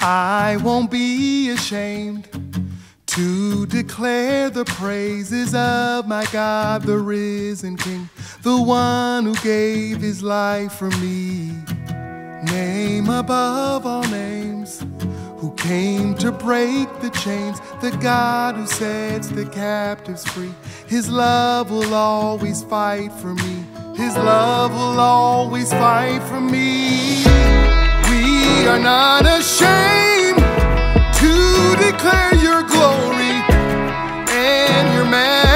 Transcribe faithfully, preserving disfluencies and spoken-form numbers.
I won't be ashamed to declare the praises of my God, the risen King, the one who gave his life for me. Name above all names, who came to break the chains, the God who sets the captives free. His love will always fight for me. His love will always fight for me. We are not ashamed to declare your glory and your majesty.